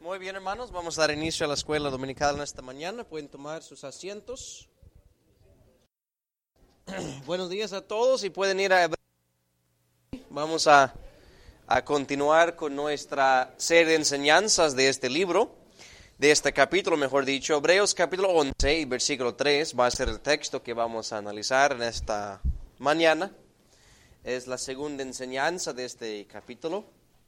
Muy bien, hermanos, vamos a dar inicio a la escuela dominical en esta mañana. Pueden tomar sus asientos. Buenos días a todos y pueden ir a... Vamos a continuar con nuestra serie de enseñanzas de este libro, de este capítulo, mejor dicho. Hebreos capítulo 11 y versículo 3 va a ser el texto que vamos a analizar en esta mañana. Es la segunda enseñanza de este capítulo.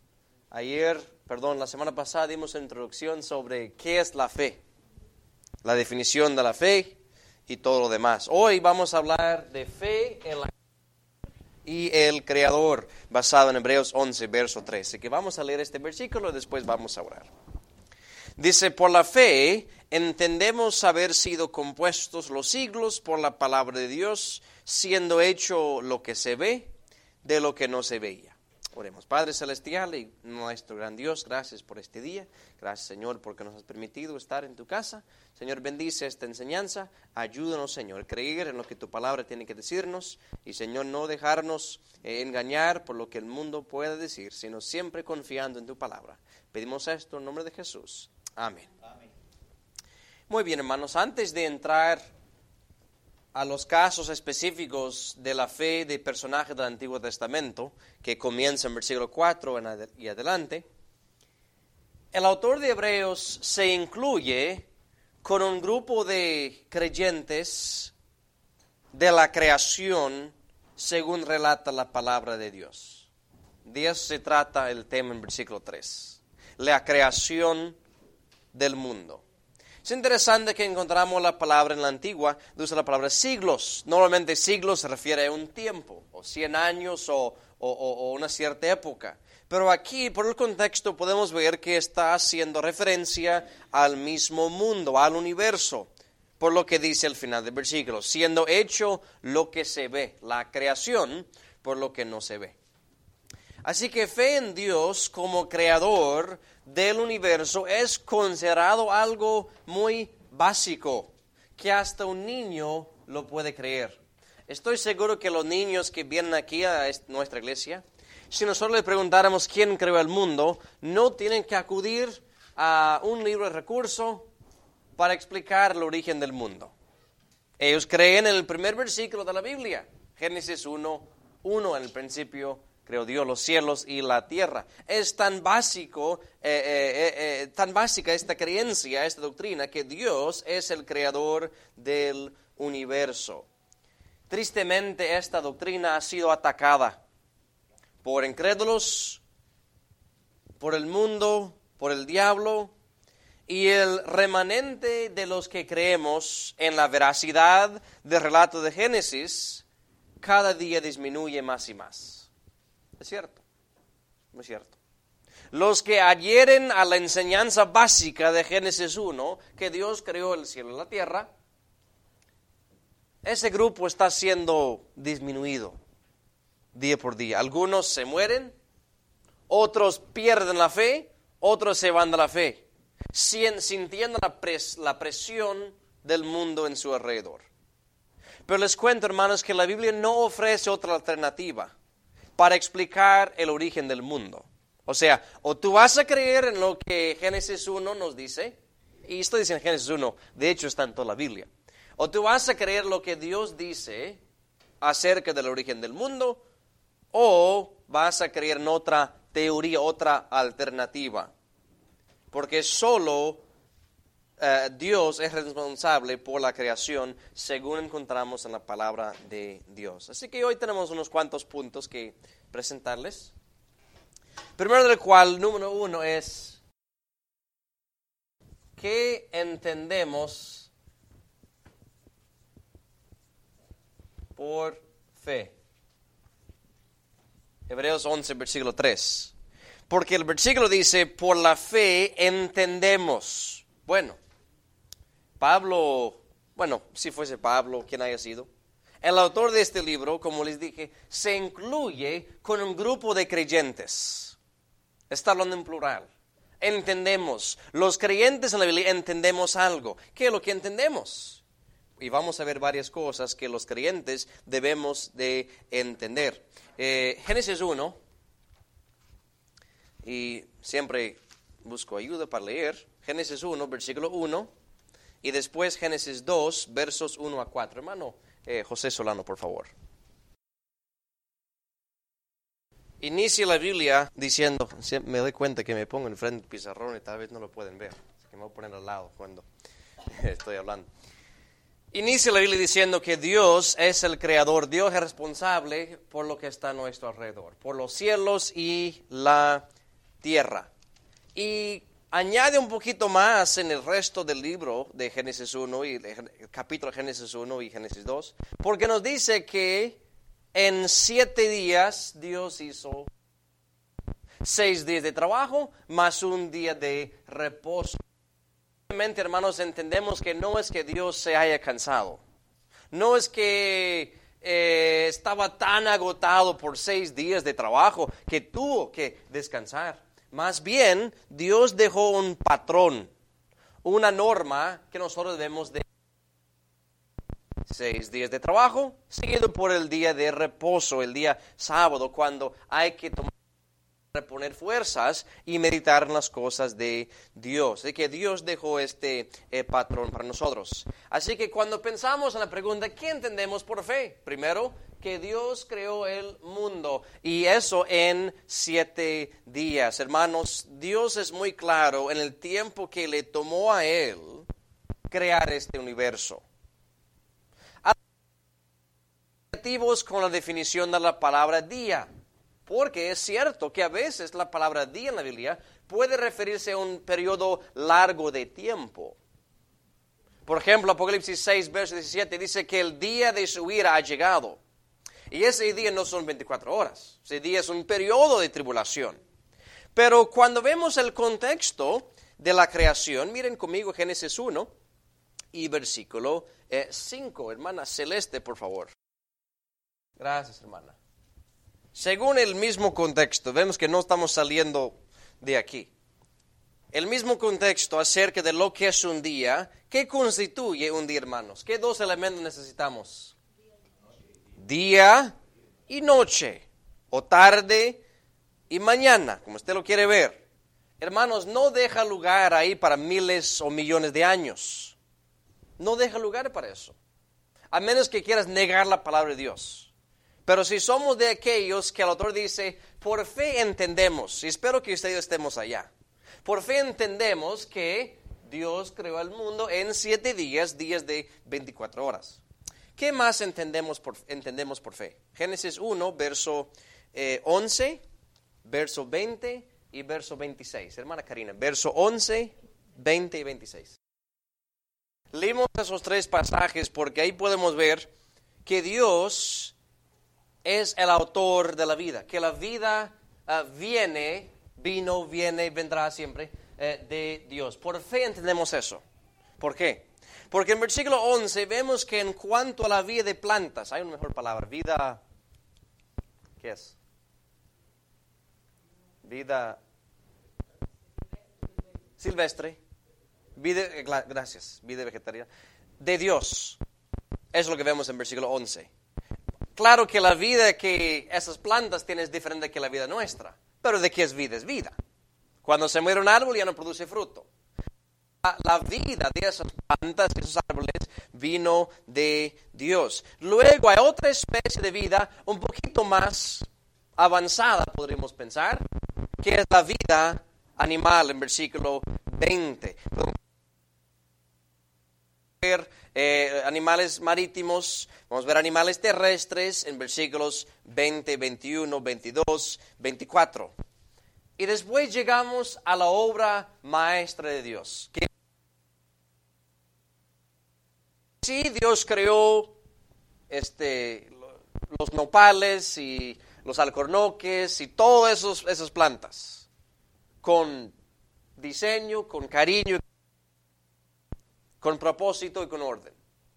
La semana pasada dimos una introducción sobre qué es la fe, la definición de la fe y todo lo demás. Hoy vamos a hablar de fe en la y el Creador, basado en Hebreos 11, verso 3. Así que vamos a leer este versículo y después vamos a orar. Dice, por la fe entendemos haber sido compuestos los siglos por la palabra de Dios, siendo hecho lo que se ve de lo que no se veía. Oremos. Padre Celestial y nuestro gran Dios, gracias por este día. Gracias, Señor, porque nos has permitido estar en tu casa. Señor, bendice esta enseñanza. Ayúdanos, Señor, a creer en lo que tu palabra tiene que decirnos. Y, Señor, no dejarnos engañar por lo que el mundo pueda decir, sino siempre confiando en tu palabra. Pedimos esto en nombre de Jesús. Amén. Amén. Muy bien, hermanos, antes de entrar a los casos específicos de la fe de personajes del Antiguo Testamento, que comienza en versículo 4 y adelante, el autor de Hebreos se incluye con un grupo de creyentes de la creación según relata la palabra de Dios. De eso se trata el tema en versículo 3, la creación del mundo. Es interesante que encontramos la palabra en la antigua, usa la palabra siglos. Normalmente siglos se refiere a un tiempo, o 100 años, o una cierta época. Pero aquí, por el contexto, podemos ver que está haciendo referencia al mismo mundo, al universo, por lo que dice al final del versículo, siendo hecho lo que se ve, la creación por lo que no se ve. Así que fe en Dios como creador del universo es considerado algo muy básico, que hasta un niño lo puede creer. Estoy seguro que los niños que vienen aquí a nuestra iglesia, si nosotros les preguntáramos quién creó el mundo, no tienen que acudir a un libro de recursos para explicar el origen del mundo. Ellos creen en el primer versículo de la Biblia, Génesis 1:1, en el principio creó Dios los cielos y la tierra. Es tan básica esta creencia, esta doctrina, que Dios es el creador del universo. Tristemente, esta doctrina ha sido atacada por incrédulos, por el mundo, por el diablo, y el remanente de los que creemos en la veracidad del relato de Génesis cada día disminuye más y más. Es cierto, muy cierto. Los que adhieren a la enseñanza básica de Génesis 1, que Dios creó el cielo y la tierra, ese grupo está siendo disminuido día por día. Algunos se mueren, otros pierden la fe, otros se van de la fe, sintiendo la presión del mundo en su alrededor. Pero les cuento, hermanos, que la Biblia no ofrece otra alternativa para explicar el origen del mundo. O sea, o tú vas a creer en lo que Génesis 1 nos dice, y esto dice en Génesis 1, de hecho está en toda la Biblia, o tú vas a creer lo que Dios dice acerca del origen del mundo, o vas a creer en otra teoría, otra alternativa, porque solo Dios es responsable por la creación, según encontramos en la palabra de Dios. Así que hoy tenemos unos cuantos puntos que presentarles. Primero del cual, número 1 es, ¿qué entendemos por fe? Hebreos 11, versículo 3. Porque el versículo dice, por la fe entendemos. Si fuese Pablo, quien haya sido, el autor de este libro, como les dije, se incluye con un grupo de creyentes. Está hablando en plural. Entendemos. Los creyentes en la Biblia entendemos algo. ¿Qué es lo que entendemos? Y vamos a ver varias cosas que los creyentes debemos de entender. Génesis 1, y siempre busco ayuda para leer. Génesis 1, versículo 1. Y después Génesis 2, versos 1 a 4. Hermano José Solano, por favor. Inicia la Biblia diciendo, me doy cuenta que me pongo enfrente del pizarrón y tal vez no lo pueden ver. Así que me voy a poner al lado cuando estoy hablando. Inicia la Biblia diciendo que Dios es el creador, Dios es responsable por lo que está a nuestro alrededor, por los cielos y la tierra. Y añade un poquito más en el resto del libro de Génesis 1 y el capítulo de Génesis 1 y Génesis 2, porque nos dice que en 7 días Dios hizo 6 días de trabajo más un día de reposo. Realmente, hermanos, entendemos que no es que Dios se haya cansado. No es que estaba tan agotado por 6 días de trabajo que tuvo que descansar. Más bien, Dios dejó un patrón, una norma que nosotros debemos de 6 días de trabajo, seguido por el día de reposo, el día sábado, cuando hay que reponer fuerzas y meditar en las cosas de Dios. Así que Dios dejó este patrón para nosotros. Así que cuando pensamos en la pregunta, ¿qué entendemos por fe? Primero, que Dios creó el mundo y eso en 7 días. Hermanos, Dios es muy claro en el tiempo que le tomó a Él crear este universo. Con la definición de la palabra día, porque es cierto que a veces la palabra día en la Biblia puede referirse a un periodo largo de tiempo. Por ejemplo, Apocalipsis 6, verso 17 dice que el día de su ira ha llegado. Y ese día no son 24 horas, ese día es un periodo de tribulación. Pero cuando vemos el contexto de la creación, miren conmigo Génesis 1 y versículo 5. Hermana Celeste, por favor. Gracias, hermana. Según el mismo contexto, vemos que no estamos saliendo de aquí. El mismo contexto acerca de lo que es un día. ¿Qué constituye un día, hermanos? ¿Qué 2 elementos necesitamos? Día y noche, o tarde y mañana, como usted lo quiere ver. Hermanos, no deja lugar ahí para miles o millones de años. No deja lugar para eso. A menos que quieras negar la palabra de Dios. Pero si somos de aquellos que el autor dice, por fe entendemos, y espero que ustedes estemos allá, por fe entendemos que Dios creó el mundo en 7 días, días de 24 horas. ¿Qué más entendemos por fe? Génesis 1, verso 11, verso 20 y verso 26. Hermana Karina, verso 11, 20 y 26. Leímos esos 3 pasajes porque ahí podemos ver que Dios es el autor de la vida, que la vida viene, vendrá siempre de Dios. Por fe entendemos eso. ¿Por qué? Porque en versículo 11 vemos que en cuanto a la vida de plantas, hay una mejor palabra, vida, ¿qué es? Vida silvestre, vida vegetariana, de Dios. Es lo que vemos en versículo 11. Claro que la vida que esas plantas tienen es diferente que la vida nuestra. Pero ¿de qué es vida? Es vida. Cuando se muere un árbol ya no produce fruto. La vida de esas plantas, de esos árboles, vino de Dios. Luego hay otra especie de vida un poquito más avanzada, podríamos pensar, que es la vida animal en versículo 20. Animales marítimos, vamos a ver animales terrestres en versículos 20, 21, 22, 24. Y después llegamos a la obra maestra de Dios. Que sí, Dios creó los nopales y los alcornoques y todas esas plantas con diseño, con cariño, con propósito y con orden.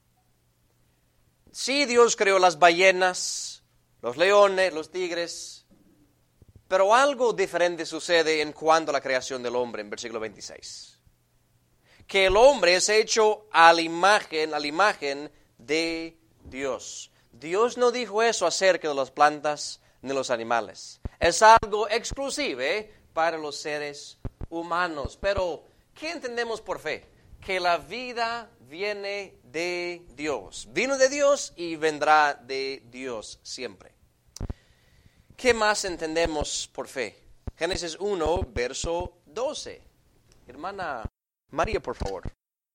Sí, Dios creó las ballenas, los leones, los tigres, pero algo diferente sucede en cuanto a la creación del hombre en versículo 26. Que el hombre es hecho a la imagen de Dios. Dios no dijo eso acerca de las plantas ni los animales. Es algo exclusivo para los seres humanos. Pero, ¿qué entendemos por fe? Que la vida viene de Dios. Vino de Dios y vendrá de Dios siempre. ¿Qué más entendemos por fe? Génesis 1, verso 12. Hermana María, por favor.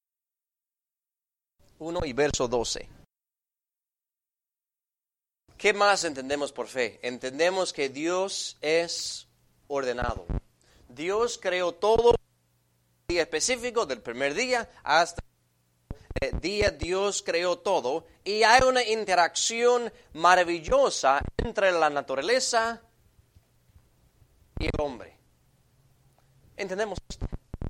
1 y verso 12. ¿Qué más entendemos por fe? Entendemos que Dios es ordenado. Dios creó todo el día específico del primer día hasta el día. Dios creó todo y hay una interacción maravillosa entre la naturaleza y el hombre. ¿Entendemos esto?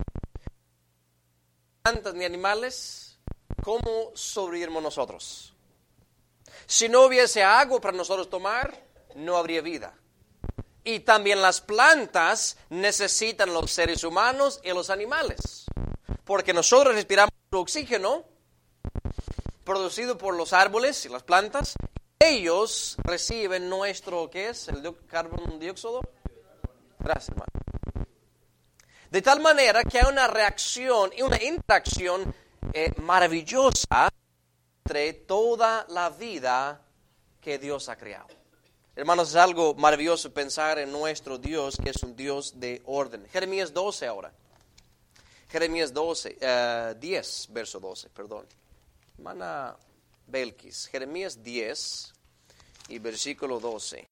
Plantas ni animales, ¿cómo sobrevivimos nosotros? Si no hubiese agua para nosotros tomar, no habría vida. Y también las plantas necesitan los seres humanos y los animales. Porque nosotros respiramos el oxígeno producido por los árboles y las plantas. Ellos reciben nuestro, ¿qué es? ¿El carbono dióxido? Gracias, hermano. De tal manera que hay una reacción y una interacción maravillosa entre toda la vida que Dios ha creado. Hermanos, es algo maravilloso pensar en nuestro Dios, que es un Dios de orden. Jeremías 12 ahora. Jeremías 10, verso 12, perdón. Hermana Belkis, Jeremías 10 y versículo 12.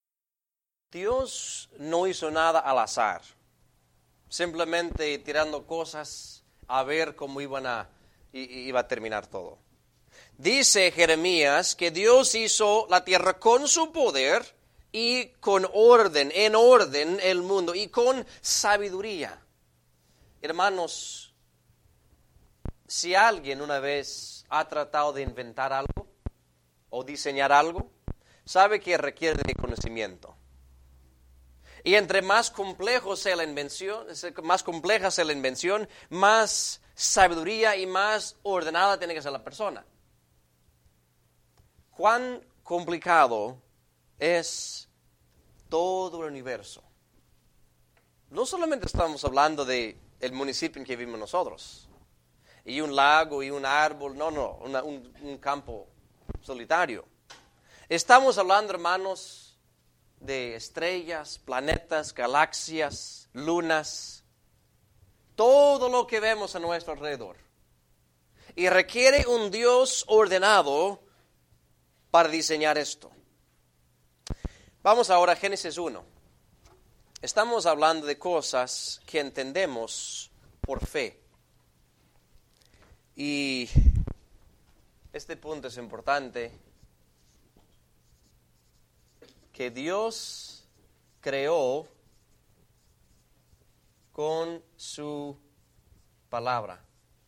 Dios no hizo nada al azar, simplemente tirando cosas a ver cómo iba a terminar todo. Dice Jeremías que Dios hizo la tierra con su poder y con orden, en orden el mundo y con sabiduría. Hermanos, si alguien una vez ha tratado de inventar algo o diseñar algo, sabe que requiere de conocimiento. Y entre más compleja sea la invención, más sabiduría y más ordenada tiene que ser la persona. ¿Cuán complicado es todo el universo? No solamente estamos hablando de el municipio en que vivimos nosotros, y un lago y un árbol, un campo solitario. Estamos hablando, hermanos, de estrellas, planetas, galaxias, lunas, todo lo que vemos a nuestro alrededor. Y requiere un Dios ordenado para diseñar esto. Vamos ahora a Génesis 1. Estamos hablando de cosas que entendemos por fe. Y este punto es importante, que Dios creó con su palabra.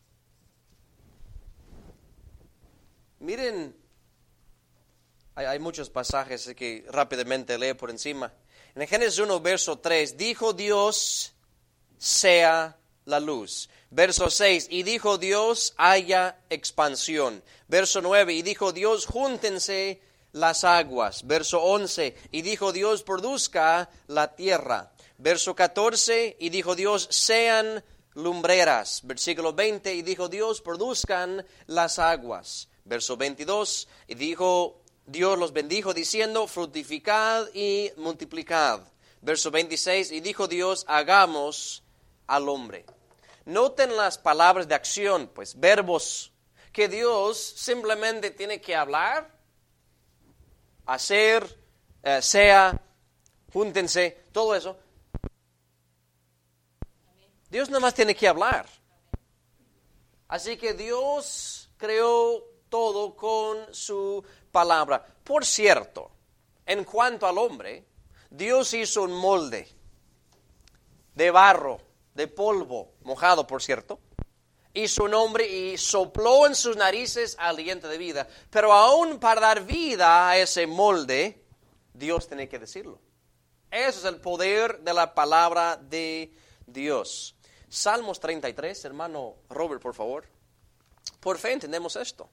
Miren, hay muchos pasajes que rápidamente leo por encima. En Génesis 1, verso 3, dijo Dios, sea la luz. Verso 6, y dijo Dios, haya expansión. Verso 9, y dijo Dios, júntense las aguas. Verso 11, y dijo Dios, produzca la tierra. Verso 14, y dijo Dios, sean lumbreras. Versículo 20, y dijo Dios, produzcan las aguas. Verso 22, y dijo Dios los bendijo diciendo, fructificad y multiplicad. Verso 26, y dijo Dios, hagamos al hombre. Noten las palabras de acción, pues, verbos, que Dios simplemente tiene que hablar, hacer, sea, júntense, todo eso. Dios nada más tiene que hablar. Así que Dios creó todo con su palabra. Por cierto, en cuanto al hombre, Dios hizo un molde de barro, de polvo, mojado por cierto, hizo un hombre y sopló en sus narices aliento de vida. Pero aún para dar vida a ese molde, Dios tiene que decirlo. Ese es el poder de la palabra de Dios. Salmos 33, hermano Robert, por favor. Por fe entendemos esto.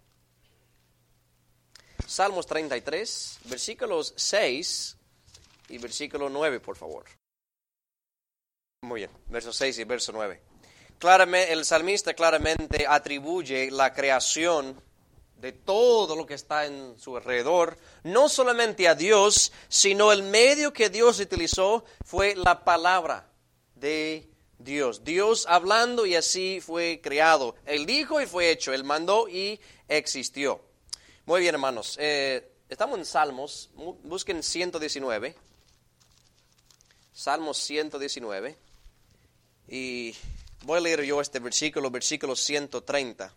Salmos 33, versículos 6 y versículo 9, por favor. Muy bien, verso 6 y verso 9. Claramente, el salmista claramente atribuye la creación de todo lo que está en su alrededor, no solamente a Dios, sino el medio que Dios utilizó fue la palabra de Dios. Dios hablando y así fue creado. Él dijo y fue hecho, Él mandó y existió. Muy bien, hermanos, estamos en Salmos, busquen 119, Salmos 119, y voy a leer yo este versículo 130.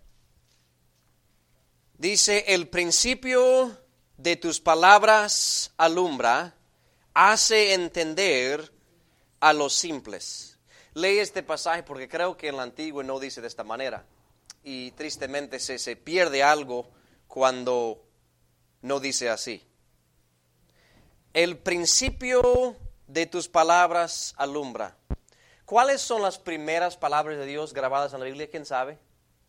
Dice, el principio de tus palabras alumbra, hace entender a los simples. Lee este pasaje porque creo que en el Antiguo no dice de esta manera. Y tristemente se pierde algo cuando no dice así. El principio de tus palabras alumbra. ¿Cuáles son las primeras palabras de Dios grabadas en la Biblia? ¿Quién sabe?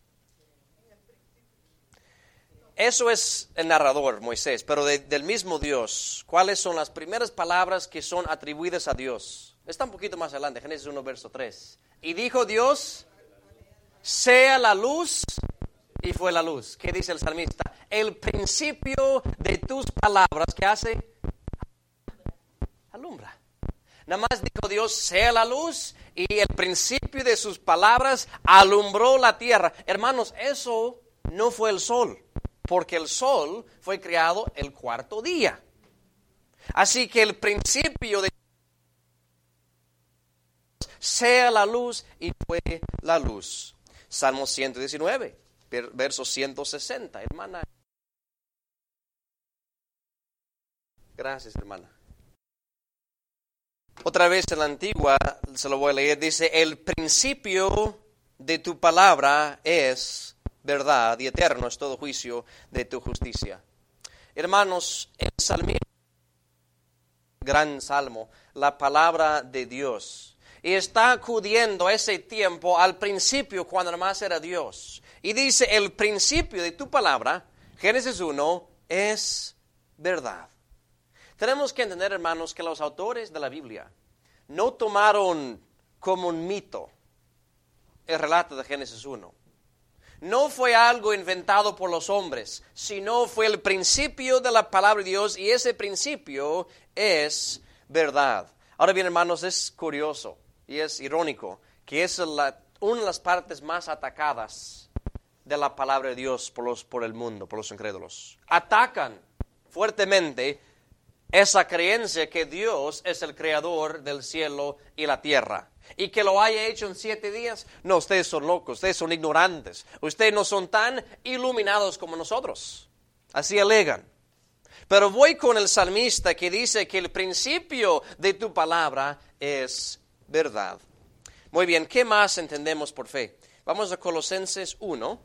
Eso es el narrador, Moisés, pero del mismo Dios. ¿Cuáles son las primeras palabras que son atribuidas a Dios? Está un poquito más adelante, Génesis 1, verso 3. Y dijo Dios, sea la luz, y fue la luz. ¿Qué dice el salmista? El principio de tus palabras, ¿qué hace? Alumbra. Nada más dijo Dios, sea la luz, y el principio de sus palabras alumbró la tierra. Hermanos, eso no fue el sol, porque el sol fue creado el cuarto día. Así que el principio de sea la luz y fue la luz. Salmo 119, verso 160, hermana. Gracias, hermana. Otra vez en la antigua, se lo voy a leer, dice, el principio de tu palabra es verdad y eterno es todo juicio de tu justicia. Hermanos, el salmista, gran salmo, la palabra de Dios. Y está acudiendo ese tiempo al principio cuando nada más era Dios. Y dice, el principio de tu palabra, Génesis 1, es verdad. Tenemos que entender, hermanos, que los autores de la Biblia no tomaron como un mito el relato de Génesis 1. No fue algo inventado por los hombres, sino fue el principio de la palabra de Dios y ese principio es verdad. Ahora bien, hermanos, es curioso y es irónico que es una de las partes más atacadas de la palabra de Dios por el mundo, por los incrédulos. Atacan fuertemente esa creencia que Dios es el creador del cielo y la tierra. Y que lo haya hecho en 7 días. No, ustedes son locos, ustedes son ignorantes. Ustedes no son tan iluminados como nosotros. Así alegan. Pero voy con el salmista que dice que el principio de tu palabra es verdad. Muy bien, ¿qué más entendemos por fe? Vamos a Colosenses 1.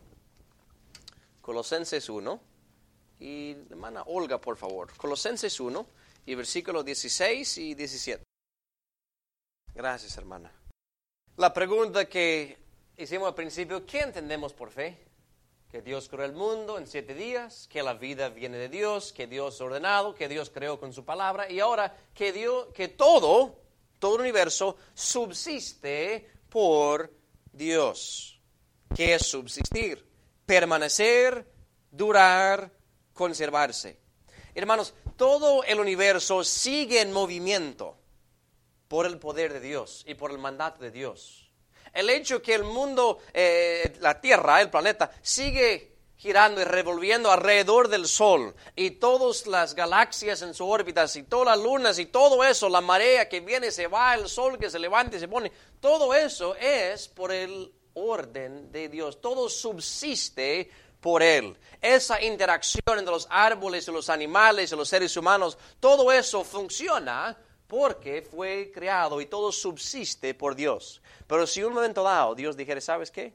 Colosenses 1. Y hermana Olga, por favor. Colosenses 1 y versículos 16 y 17. Gracias, hermana. La pregunta que hicimos al principio, ¿qué entendemos por fe? Que Dios creó el mundo en 7 días, que la vida viene de Dios, que Dios ha ordenado, que Dios creó con su palabra, y ahora que todo el universo subsiste por Dios. ¿Qué es subsistir? Permanecer, durar, conservarse. Hermanos, todo el universo sigue en movimiento por el poder de Dios y por el mandato de Dios. El hecho que el mundo, la Tierra, el planeta, sigue girando y revolviendo alrededor del Sol y todas las galaxias en su órbita y todas las lunas y todo eso, la marea que viene, se va, el Sol que se levanta y se pone, todo eso es por el orden de Dios. Todo subsiste por Él. Esa interacción entre los árboles y los animales y los seres humanos, todo eso funciona porque fue creado y todo subsiste por Dios. Pero si un momento dado Dios dijera, ¿sabes qué?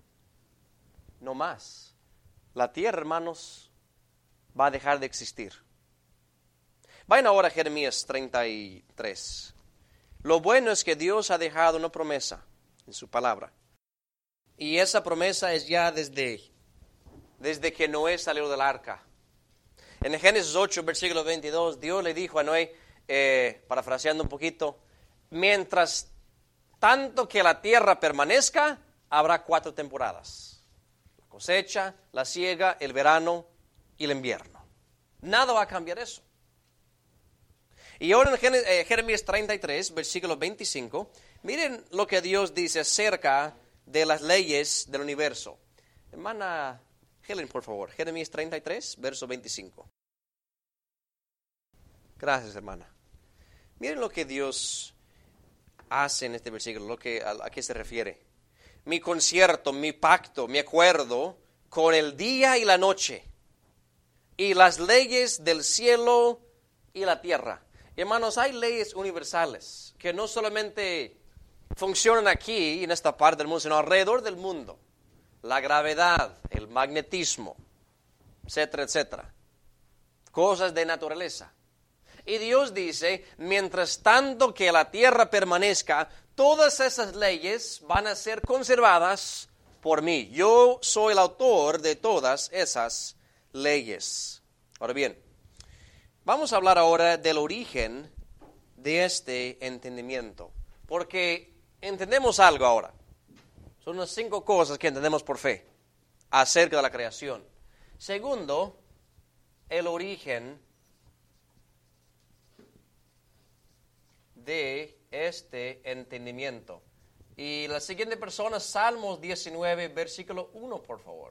No más. La tierra, hermanos, va a dejar de existir. Vayan ahora a Jeremías 33. Lo bueno es que Dios ha dejado una promesa en su palabra. Y esa promesa es ya desde que Noé salió del arca. En el Génesis 8, versículo 22, Dios le dijo a Noé, parafraseando un poquito, mientras tanto que la tierra permanezca, habrá 4 temporadas. La cosecha, la siega, el verano y el invierno. Nada va a cambiar eso. Y ahora en Jeremías 33, versículo 25, miren lo que Dios dice acerca de las leyes del universo. Hermana Helen, por favor, Jeremías 33, verso 25. Gracias, hermana. Miren lo que Dios hace en este versículo, a qué se refiere. Mi concierto, mi pacto, mi acuerdo con el día y la noche, y las leyes del cielo y la tierra. Hermanos, hay leyes universales que no solamente funcionan aquí, en esta parte del mundo, sino alrededor del mundo. La gravedad, el magnetismo, etcétera, etcétera. Cosas de naturaleza. Y Dios dice, mientras tanto que la tierra permanezca, todas esas leyes van a ser conservadas por mí. Yo soy el autor de todas esas leyes. Ahora bien, vamos a hablar ahora del origen de este entendimiento, porque entendemos algo ahora. Son unas 5 cosas que entendemos por fe acerca de la creación. Segundo, el origen de este entendimiento. Y la siguiente persona, Salmos 19, versículo 1, por favor.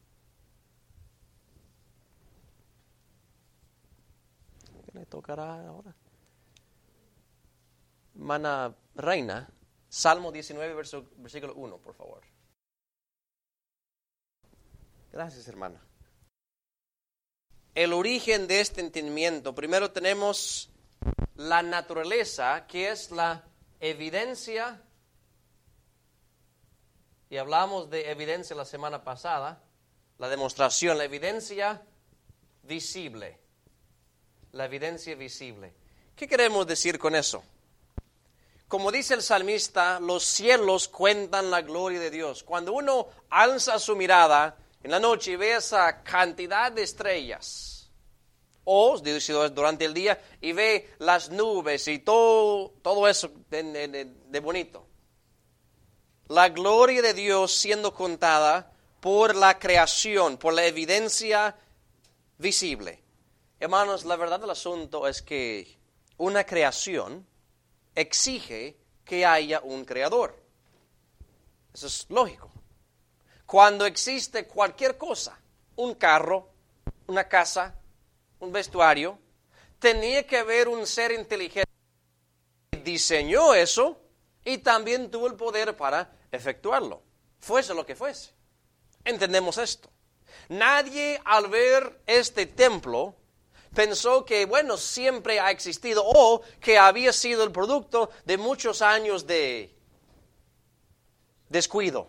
¿Qué le tocará ahora? Hermana Reina, Salmo 19, versículo 1, por favor. Gracias, hermana. El origen de este entendimiento. Primero tenemos la naturaleza, que es la evidencia. Y hablamos de evidencia la semana pasada. La demostración, la evidencia visible. La evidencia visible. ¿Qué queremos decir con eso? Como dice el salmista, los cielos cuentan la gloria de Dios. Cuando uno alza su mirada en la noche y ve esa cantidad de estrellas, o durante el día, y ve las nubes y todo eso de bonito. La gloria de Dios siendo contada por la creación, por la evidencia visible. Hermanos, la verdad del asunto es que una creación exige que haya un creador. Eso es lógico. Cuando existe cualquier cosa, un carro, una casa, un vestuario, tenía que haber un ser inteligente que diseñó eso y también tuvo el poder para efectuarlo, fuese lo que fuese. Entendemos esto. Nadie al ver este templo pensó que, bueno, siempre ha existido o que había sido el producto de muchos años de descuido.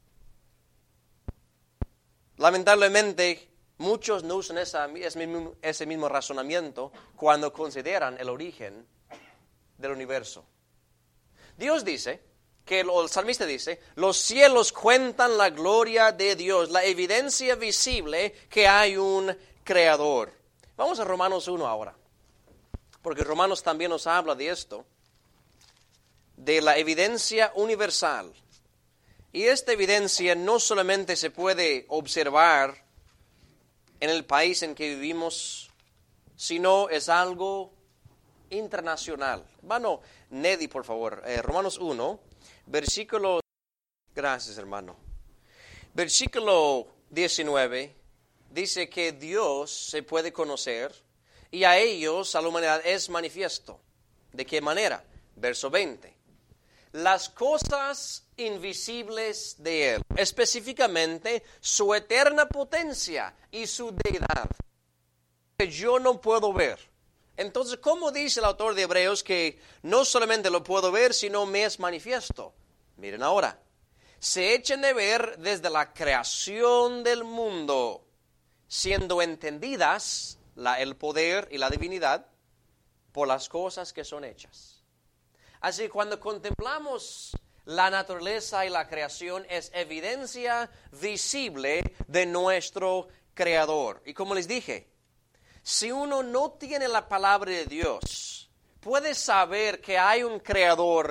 Lamentablemente, muchos no usan ese mismo razonamiento cuando consideran el origen del universo. Dios dice, el salmista dice, los cielos cuentan la gloria de Dios, la evidencia visible que hay un creador. Vamos a Romanos 1 ahora, porque Romanos también nos habla de esto, de la evidencia universal. Y esta evidencia no solamente se puede observar en el país en que vivimos, sino es algo internacional. Hermano Neddy, por favor, Romanos 1, versículo, gracias hermano, versículo 19, dice que Dios se puede conocer y a ellos, a la humanidad, es manifiesto. ¿De qué manera? Verso 20. Las cosas invisibles de Él, específicamente su eterna potencia y su deidad, que yo no puedo ver. Entonces, ¿cómo dice el autor de Hebreos que no solamente lo puedo ver, sino me es manifiesto? Miren ahora, se echan de ver desde la creación del mundo, siendo entendidas el poder y la divinidad por las cosas que son hechas. Así que cuando contemplamos la naturaleza y la creación, es evidencia visible de nuestro Creador. Y como les dije, si uno no tiene la palabra de Dios, puede saber que hay un Creador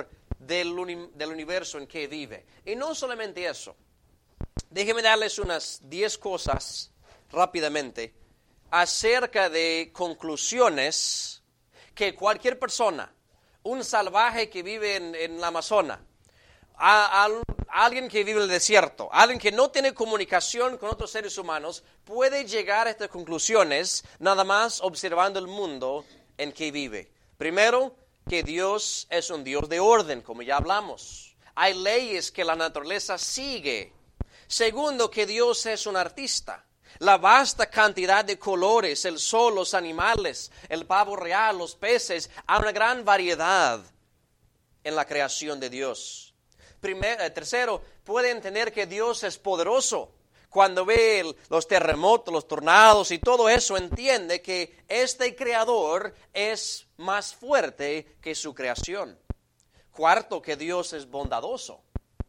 del universo en que vive. Y no solamente eso. Déjenme darles unas 10 cosas rápidamente acerca de conclusiones que cualquier persona, un salvaje que vive en el Amazonas, alguien que vive en el desierto, alguien que no tiene comunicación con otros seres humanos, puede llegar a estas conclusiones nada más observando el mundo en que vive. Primero, que Dios es un Dios de orden, como ya hablamos. Hay leyes que la naturaleza sigue. Segundo, que Dios es un artista. La vasta cantidad de colores, el sol, los animales, el pavo real, los peces, hay una gran variedad en la creación de Dios. Tercero, puede entender que Dios es poderoso. Cuando ve los terremotos, los tornados y todo eso, entiende que este creador es más fuerte que su creación. Cuarto, que Dios es bondadoso.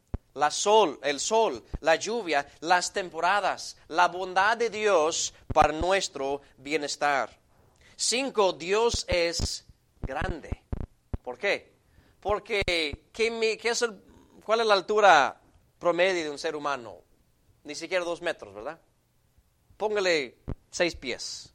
El sol, la lluvia, las temporadas, la bondad de Dios para nuestro bienestar. 5, Dios es grande. ¿Por qué? Porque ¿cuál es la altura promedio de un ser humano? Ni siquiera 2 metros, ¿verdad? Póngale 6 pies.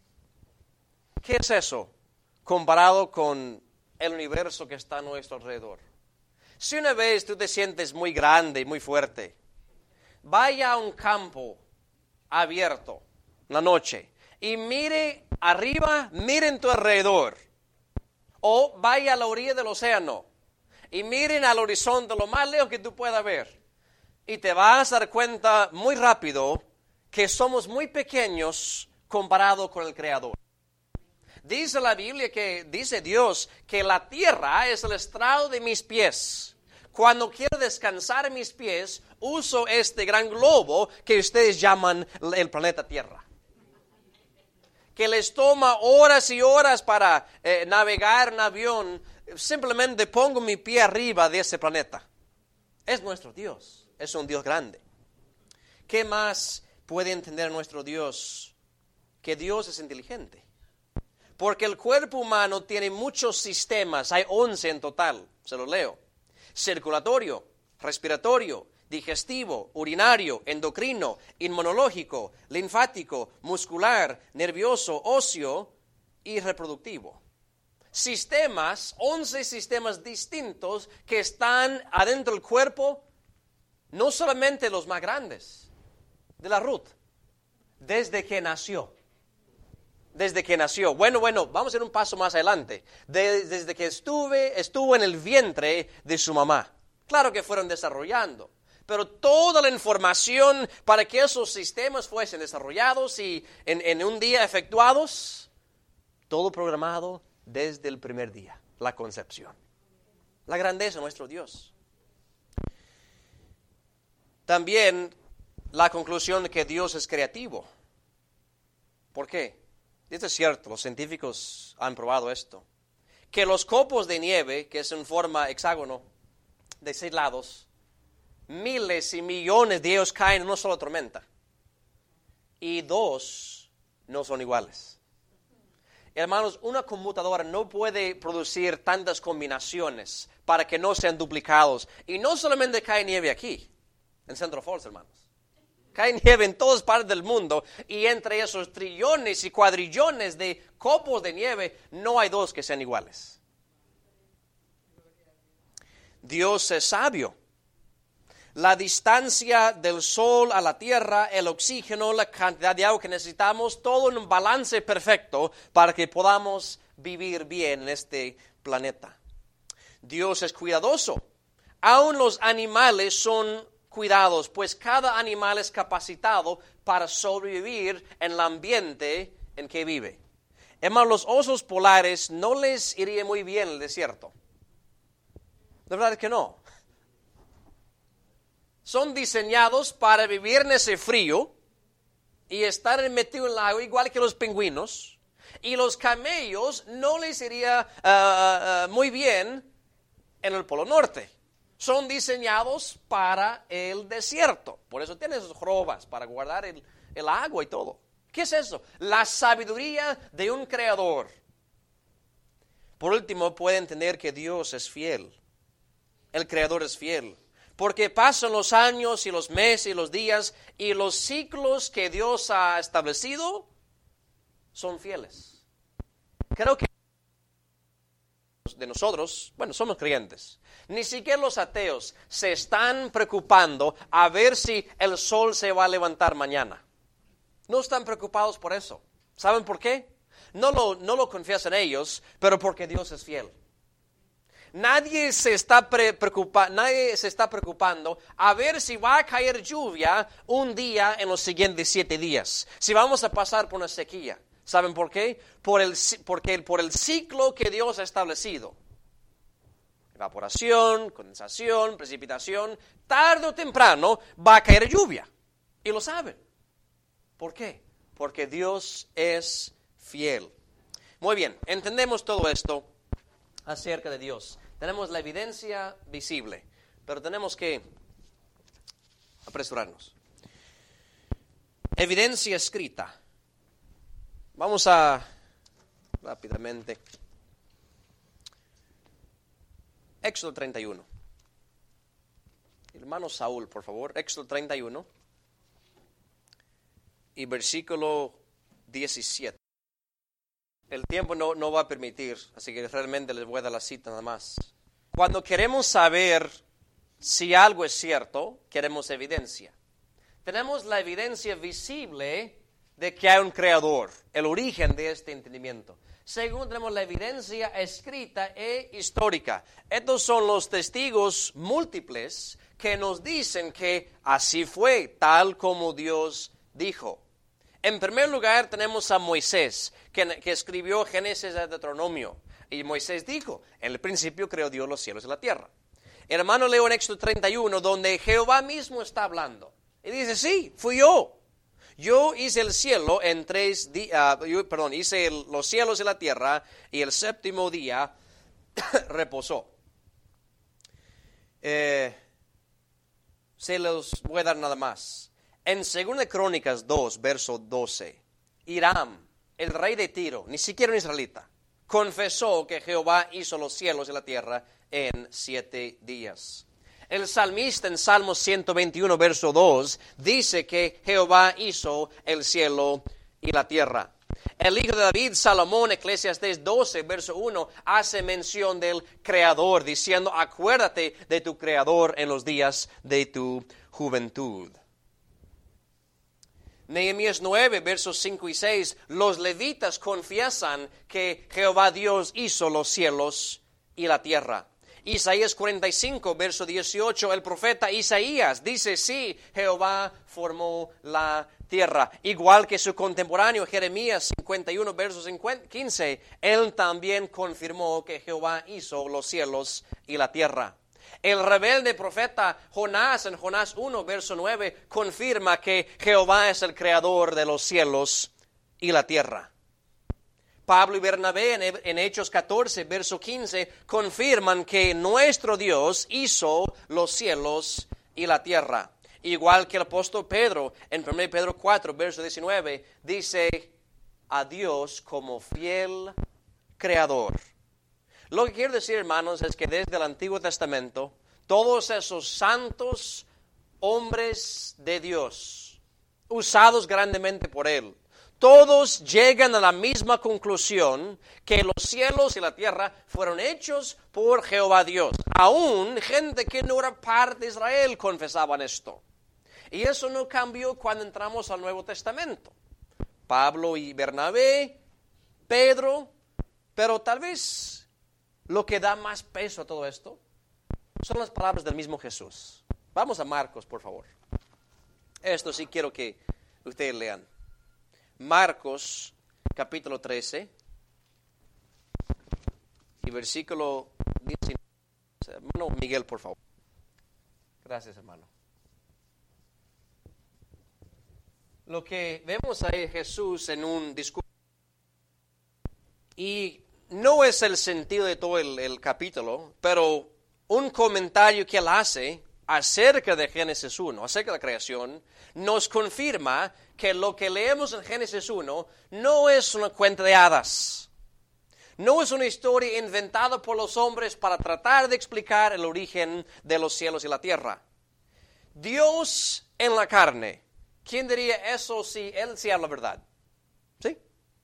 ¿Qué es eso comparado con el universo que está a nuestro alrededor? Si una vez tú te sientes muy grande y muy fuerte, vaya a un campo abierto en la noche y mire arriba, mire en tu alrededor. O vaya a la orilla del océano y miren al horizonte lo más lejos que tú puedas ver. Y te vas a dar cuenta muy rápido que somos muy pequeños comparado con el Creador. Dice la Biblia dice Dios que la tierra es el estrado de mis pies. Cuando quiero descansar en mis pies, uso este gran globo que ustedes llaman el planeta Tierra. Que les toma horas y horas para navegar en avión. Simplemente pongo mi pie arriba de ese planeta. Es nuestro Dios. Es un Dios grande. ¿Qué más puede entender nuestro Dios? Que Dios es inteligente. Porque el cuerpo humano tiene muchos sistemas. Hay 11 en total. Se los leo. Circulatorio, respiratorio, digestivo, urinario, endocrino, inmunológico, linfático, muscular, nervioso, óseo y reproductivo. 11 sistemas distintos que están adentro del cuerpo, no solamente los más grandes, de la Ruth, desde que nació. Bueno, vamos a hacer un paso más adelante. Desde que estuvo en el vientre de su mamá. Claro que fueron desarrollando, pero toda la información para que esos sistemas fuesen desarrollados y en un día efectuados, todo programado desde el primer día, la concepción. La grandeza de nuestro Dios. También la conclusión de que Dios es creativo. ¿Por qué? Esto es cierto, los científicos han probado esto. Que los copos de nieve, que es en forma hexágono, de 6 lados, miles y millones de ellos caen en una sola tormenta. Y 2 no son iguales. Hermanos, una computadora no puede producir tantas combinaciones para que no sean duplicados. Y no solamente cae nieve aquí, en Central Falls, hermanos. Cae nieve en todas partes del mundo y entre esos trillones y cuadrillones de copos de nieve no hay 2 que sean iguales. Dios es sabio. La distancia del sol a la tierra, el oxígeno, la cantidad de agua que necesitamos, todo en un balance perfecto para que podamos vivir bien en este planeta. Dios es cuidadoso. Aún los animales son cuidados, pues cada animal es capacitado para sobrevivir en el ambiente en que vive. Hermanos, los osos polares no les iría muy bien el desierto. De verdad que no. Son diseñados para vivir en ese frío y estar metidos en el agua igual que los pingüinos. Y los camellos no les iría muy bien en el Polo Norte. Son diseñados para el desierto. Por eso tienen esas jorobas para guardar el agua y todo. ¿Qué es eso? La sabiduría de un creador. Por último, puede entender que Dios es fiel. el Creador es fiel. Porque pasan los años y los meses y los días y los ciclos que Dios ha establecido son fieles. Creo que de nosotros, bueno, somos creyentes. Ni siquiera los ateos se están preocupando a ver si el sol se va a levantar mañana. No están preocupados por eso. ¿Saben por qué? No lo confiesan ellos, pero porque Dios es fiel. Nadie se está preocupando a ver si va a caer lluvia un día en los siguientes 7 días. Si vamos a pasar por una sequía. ¿Saben por qué? Porque por el ciclo que Dios ha establecido. Evaporación, condensación, precipitación. Tarde o temprano va a caer lluvia. Y lo saben. ¿Por qué? Porque Dios es fiel. Muy bien, entendemos todo esto acerca de Dios. Tenemos la evidencia visible, pero tenemos que apresurarnos. Evidencia escrita. Vamos a rápidamente. Éxodo 31. Hermano Saúl, por favor, Éxodo 31 y versículo 17. El tiempo no va a permitir, así que realmente les voy a dar la cita nada más. Cuando queremos saber si algo es cierto, queremos evidencia. Tenemos la evidencia visible de que hay un creador, el origen de este entendimiento. Segundo, tenemos la evidencia escrita e histórica. Estos son los testigos múltiples que nos dicen que así fue, tal como Dios dijo. En primer lugar, tenemos a Moisés, que escribió Génesis y Deuteronomio. Y Moisés dijo, en el principio creó Dios los cielos y la tierra. El hermano leo en Éxodo 31, donde Jehová mismo está hablando. Y dice, sí, fui yo. Yo hice el cielo en 3 días, hice los cielos y la tierra, y el séptimo día reposó. Se los voy a dar nada más. En 2 Crónicas 2, verso 12, Hiram, el rey de Tiro, ni siquiera un israelita, confesó que Jehová hizo los cielos y la tierra en 7 días. El salmista en Salmo 121, verso 2, dice que Jehová hizo el cielo y la tierra. El hijo de David, Salomón, Eclesiastés 12, verso 1, hace mención del Creador, diciendo, acuérdate de tu Creador en los días de tu juventud. Nehemías 9, versos 5 y 6, los levitas confiesan que Jehová Dios hizo los cielos y la tierra. Isaías 45, verso 18, el profeta Isaías dice, sí, Jehová formó la tierra. Igual que su contemporáneo Jeremías 51, verso 15, él también confirmó que Jehová hizo los cielos y la tierra. El rebelde profeta Jonás en Jonás 1, verso 9, confirma que Jehová es el creador de los cielos y la tierra. Pablo y Bernabé en Hechos 14, verso 15, confirman que nuestro Dios hizo los cielos y la tierra. Igual que el apóstol Pedro en 1 Pedro 4, verso 19, dice a Dios como fiel creador. Lo que quiero decir, hermanos, es que desde el Antiguo Testamento, todos esos santos hombres de Dios, usados grandemente por Él, todos llegan a la misma conclusión que los cielos y la tierra fueron hechos por Jehová Dios. Aún gente que no era parte de Israel confesaban esto. Y eso no cambió cuando entramos al Nuevo Testamento. Pablo y Bernabé, Pedro, pero tal vez lo que da más peso a todo esto son las palabras del mismo Jesús. Vamos a Marcos, por favor. Esto sí quiero que ustedes lean. Marcos, capítulo 13, y versículo 19. Hermano Miguel, por favor. Gracias, hermano. Lo que vemos ahí es Jesús en un discurso. Y no es el sentido de todo el capítulo, pero un comentario que él hace acerca de Génesis 1, acerca de la creación, nos confirma que lo que leemos en Génesis 1 no es una cuenta de hadas. No es una historia inventada por los hombres para tratar de explicar el origen de los cielos y la tierra. Dios en la carne. ¿Quién diría eso si Él sí habla verdad? ¿Sí?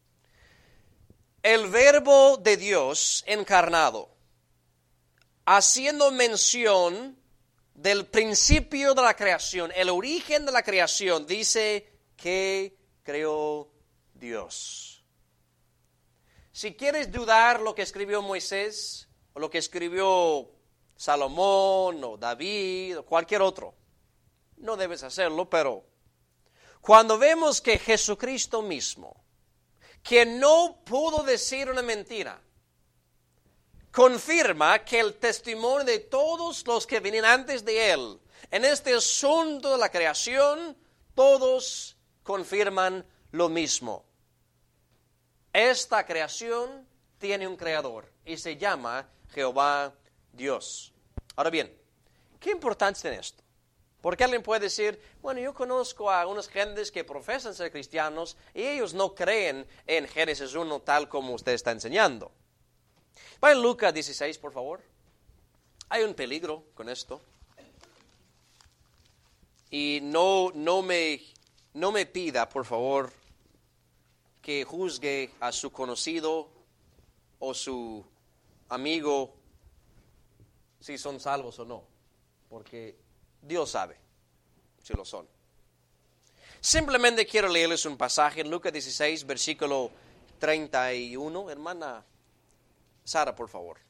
El verbo de Dios encarnado, haciendo mención del principio de la creación, el origen de la creación, dice que creó Dios. Si quieres dudar lo que escribió Moisés, o lo que escribió Salomón, o David, o cualquier otro, no debes hacerlo, pero cuando vemos que Jesucristo mismo, que no pudo decir una mentira, confirma que el testimonio de todos los que vienen antes de Él, en este asunto de la creación, todos confirman lo mismo. Esta creación tiene un creador y se llama Jehová Dios. Ahora bien, ¿qué importancia tiene esto? Porque alguien puede decir, bueno, yo conozco a unas gentes que profesan ser cristianos y ellos no creen en Génesis 1 tal como usted está enseñando. Va en Lucas 16, por favor. Hay un peligro con esto. Y no me pida, por favor, que juzgue a su conocido o su amigo si son salvos o no, porque Dios sabe si lo son. Simplemente quiero leerles un pasaje en Lucas 16, versículo 31. Hermana Sara, por favor.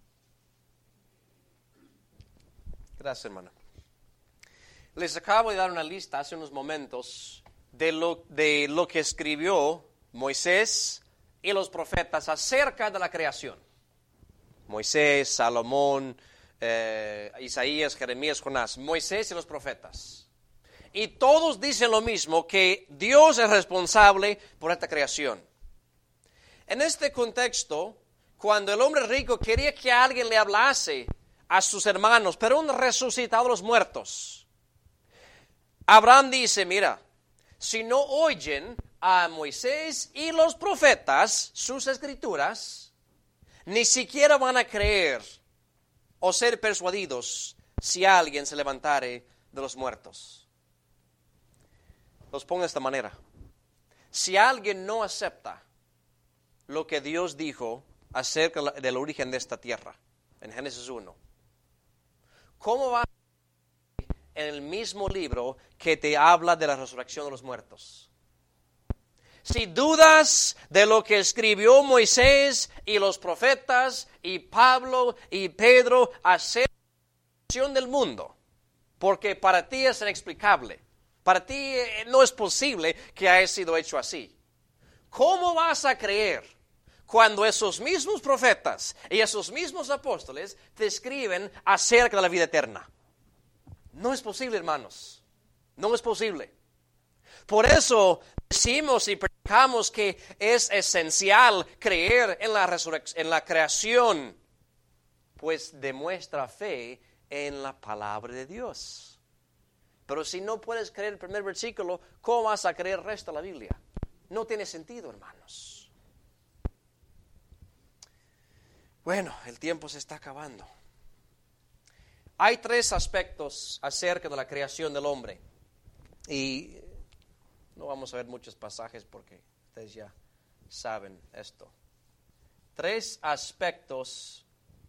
Gracias, hermana. Les acabo de dar una lista hace unos momentos de lo que escribió Moisés y los profetas acerca de la creación. Moisés, Salomón, Isaías, Jeremías, Jonás, Moisés y los profetas. Y todos dicen lo mismo, que Dios es responsable por esta creación. En este contexto, cuando el hombre rico quería que alguien le hablase a sus hermanos, pero un resucitado de los muertos, Abraham dice, mira, si no oyen a Moisés y los profetas sus escrituras, ni siquiera van a creer o ser persuadidos si alguien se levantare de los muertos. Los pongo de esta manera. Si alguien no acepta lo que Dios dijo acerca del origen de esta tierra, en Génesis 1, ¿cómo va en el mismo libro que te habla de la resurrección de los muertos? Si dudas de lo que escribió Moisés y los profetas y Pablo y Pedro acerca de la creación del mundo, porque para ti es inexplicable, para ti no es posible que haya sido hecho así, ¿cómo vas a creer cuando esos mismos profetas y esos mismos apóstoles te escriben acerca de la vida eterna? No es posible, hermanos. No es posible. Por eso decimos y predicamos que es esencial creer en la resurrección, en la creación, pues demuestra fe en la palabra de Dios. Pero si no puedes creer el primer versículo, ¿cómo vas a creer el resto de la Biblia? No tiene sentido, hermanos. Bueno, el tiempo se está acabando. Hay tres aspectos acerca de la creación del hombre. Y no vamos a ver muchos pasajes porque ustedes ya saben esto. Tres aspectos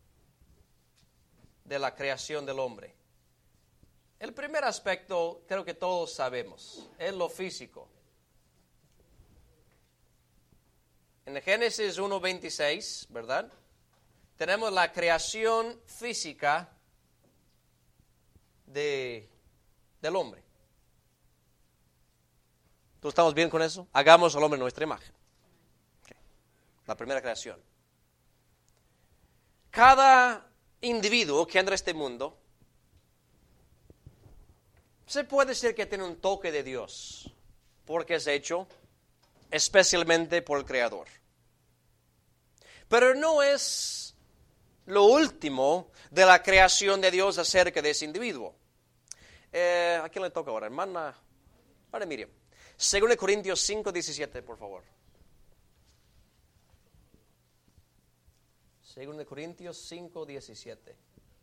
de la creación del hombre. El primer aspecto creo que todos sabemos, es lo físico. En Génesis 1:26, ¿verdad? Tenemos la creación física del hombre. ¿Tú estamos bien con eso? Hagamos al hombre nuestra imagen. Okay. La primera creación. Cada individuo que entra a este mundo se puede decir que tiene un toque de Dios, porque es hecho especialmente por el Creador. Pero no es lo último de la creación de Dios acerca de ese individuo. ¿A quién le toca ahora? Hermana Miriam. 2 Corintios 5:17, por favor. 2 Corintios 5:17.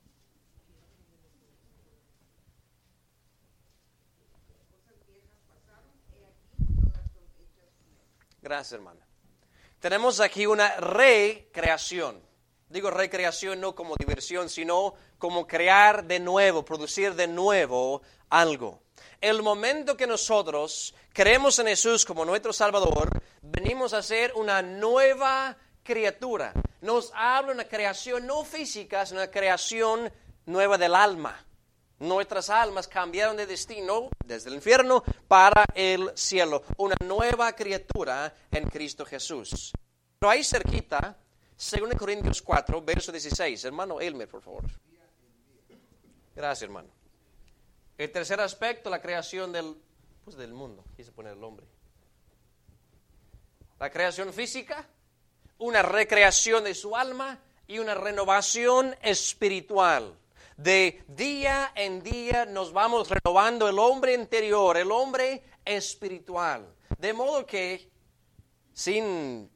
Gracias, hermana. Tenemos aquí una recreación. Digo recreación no como diversión, sino como crear de nuevo, producir de nuevo algo. El momento que nosotros creemos en Jesús como nuestro Salvador, venimos a ser una nueva criatura. Nos habla de una creación no física, sino una creación nueva del alma. Nuestras almas cambiaron de destino desde el infierno para el cielo. Una nueva criatura en Cristo Jesús. Pero ahí cerquita, 2 Corintios 4, verso 16. Hermano Elmer, por favor. Gracias, hermano. El tercer aspecto, la creación del mundo. Quise poner el hombre. La creación física, una recreación de su alma y una renovación espiritual. De día en día nos vamos renovando el hombre interior, el hombre espiritual. De modo que, sin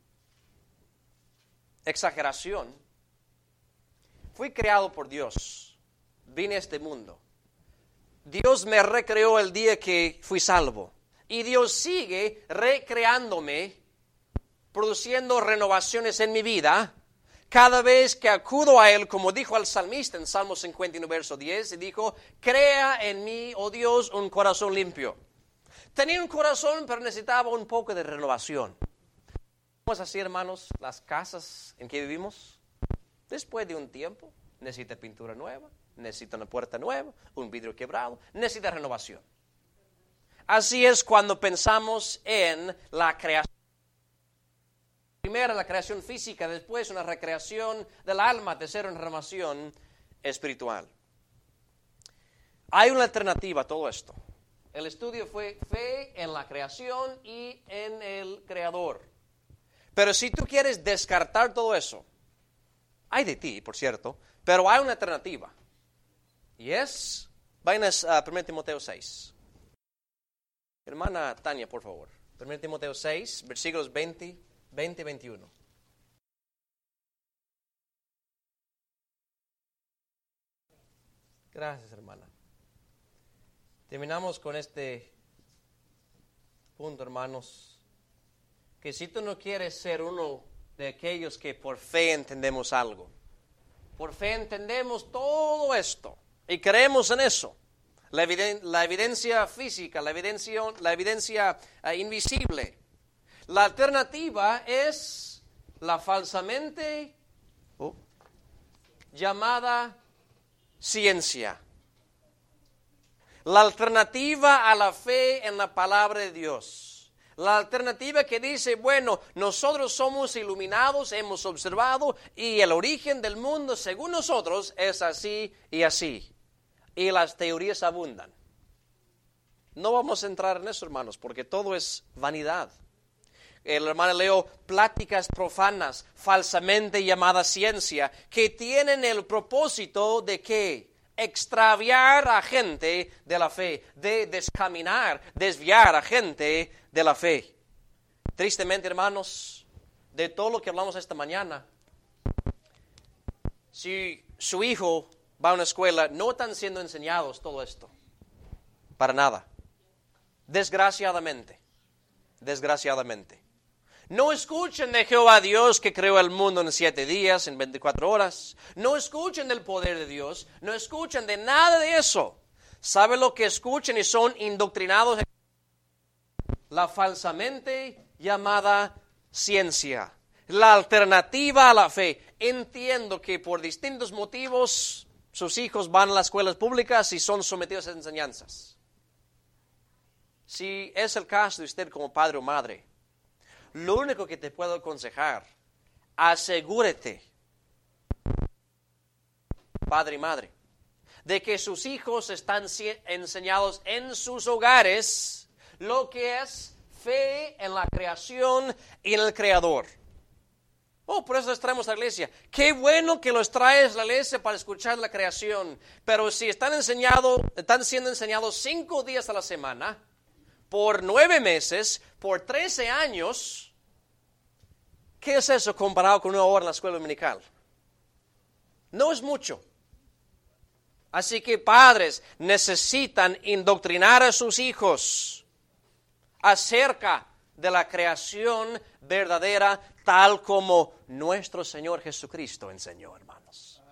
exageración, fui creado por Dios. Vine a este mundo. Dios me recreó el día que fui salvo. Y Dios sigue recreándome, produciendo renovaciones en mi vida. Cada vez que acudo a Él, como dijo el salmista en Salmo 51, verso 10, y dijo, crea en mí, oh Dios, un corazón limpio. Tenía un corazón, pero necesitaba un poco de renovación. ¿Cómo es así, hermanos? Las casas en que vivimos, después de un tiempo, necesita pintura nueva, necesita una puerta nueva, un vidrio quebrado, necesita renovación. Así es cuando pensamos en la creación. Primero la creación física, después una recreación del alma, tercero una renovación espiritual. Hay una alternativa a todo esto. El estudio fue fe en la creación y en el Creador. Pero si tú quieres descartar todo eso, hay de ti, por cierto, pero hay una alternativa. Y es, vayan a 1 Timoteo 6. Hermana Tania, por favor. 1 Timoteo 6, versículos 20 y 21. Gracias, hermana. Terminamos con este punto, hermanos, que si tú no quieres ser uno de aquellos que por fe entendemos algo, por fe entendemos todo esto y creemos en eso, la evidencia física, la evidencia invisible. La alternativa es la falsamente llamada ciencia. La alternativa a la fe en la palabra de Dios. La alternativa que dice, bueno, nosotros somos iluminados, hemos observado y el origen del mundo según nosotros es así y así. Y las teorías abundan. No vamos a entrar en eso, hermanos, porque todo es vanidad. El hermano leo pláticas profanas, falsamente llamadas ciencia, que tienen el propósito de ¿qué? Extraviar a gente de la fe, de desviar a gente de la fe. Tristemente, hermanos, de todo lo que hablamos esta mañana, si su hijo va a una escuela, no están siendo enseñados todo esto, para nada. Desgraciadamente. No escuchen de Jehová Dios que creó el mundo en 7 días, en 24 horas. No escuchen del poder de Dios. No escuchen de nada de eso. ¿Saben lo que escuchen y son indoctrinados? La falsamente llamada ciencia. La alternativa a la fe. Entiendo que por distintos motivos sus hijos van a las escuelas públicas y son sometidos a enseñanzas. Si es el caso de usted como padre o madre, lo único que te puedo aconsejar, asegúrate, padre y madre, de que sus hijos están enseñados en sus hogares lo que es fe en la creación y en el Creador. Por eso les traemos a la iglesia. Qué bueno que los traes a la iglesia para escuchar la creación, pero si están siendo enseñados 5 días a la semana, por 9 meses, por 13 años, ¿qué es eso comparado con 1 hora en la escuela dominical? No es mucho. Así que padres necesitan indoctrinar a sus hijos acerca de la creación verdadera tal como nuestro Señor Jesucristo enseñó, hermanos.